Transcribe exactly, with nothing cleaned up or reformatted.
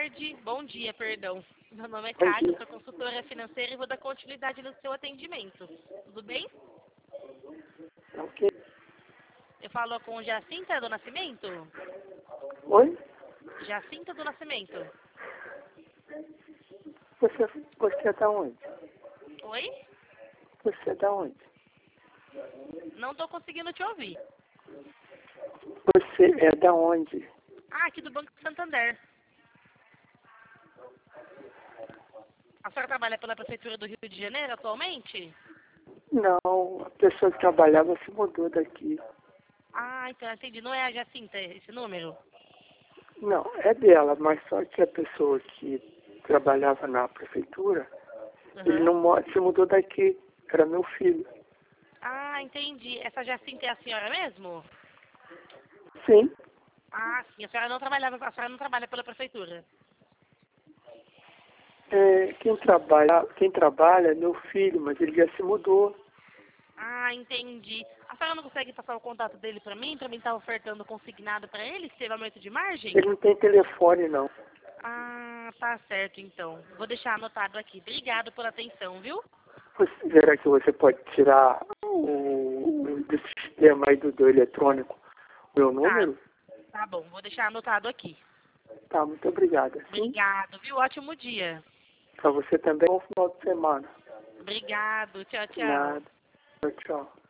tarde. Bom dia, perdão. Meu nome é Bom Cátia, dia. sou consultora financeira e vou dar continuidade no seu atendimento. Tudo bem? Ok. Eu falo com Jacinta do Nascimento? Oi? Jacinta do Nascimento. Você, você é da onde? Oi? Você é da onde? Não estou conseguindo te ouvir. Você é da onde? Ah, aqui do Banco Santander. A senhora trabalha pela Prefeitura do Rio de Janeiro atualmente? Não, a pessoa que trabalhava se mudou daqui. Ah, então entendi. Não é a Jacinta esse número? Não, é dela, mas só que a pessoa que trabalhava na prefeitura, ele Uhum. não mora, se mudou daqui. Era meu filho. Ah, entendi. Essa Jacinta é a senhora mesmo? Sim, Ah, sim. A senhora não trabalhava, a senhora não trabalha pela Prefeitura. é, quem trabalha, quem trabalha é meu filho, mas ele já se mudou. Ah, entendi. A senhora não consegue passar o contato dele pra mim, pra mim estar ofertando consignado pra ele, que teve aumento de margem? Ele não tem telefone, não. Ah, tá certo então. Vou deixar anotado aqui. Obrigado pela atenção, viu? Você, será que você pode tirar o, do sistema aí do, do eletrônico o meu Tá, número? tá bom. Vou deixar anotado aqui. Tá, muito obrigada. Sim, Obrigado, viu? Ótimo dia. para você também, bom final de semana. Obrigado. Tchau, tchau. Nada. Tchau, tchau.